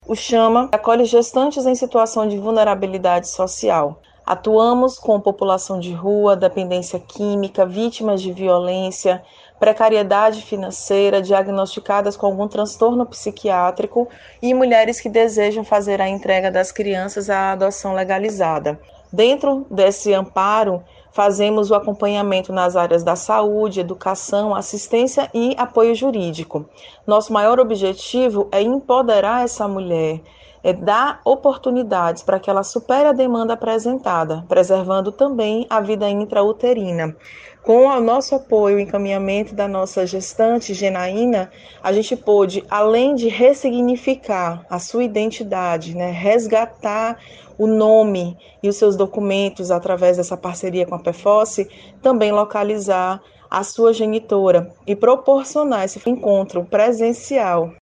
o Chama acolhe gestantes em situação de vulnerabilidade social. Atuamos com população de rua, dependência química, vítimas de violência, precariedade financeira, diagnosticadas com algum transtorno psiquiátrico e mulheres que desejam fazer a entrega das crianças à adoção legalizada. Dentro desse amparo, fazemos o acompanhamento nas áreas da saúde, educação, assistência e apoio jurídico. Nosso maior objetivo é empoderar essa mulher, é dar oportunidades para que ela supere a demanda apresentada, preservando também a vida intrauterina. Com o nosso apoio e encaminhamento da nossa gestante, Genaína, a gente pôde, além de ressignificar a sua identidade, resgatar o nome e os seus documentos através dessa parceria com a PEFOSSE, também localizar a sua genitora e proporcionar esse encontro presencial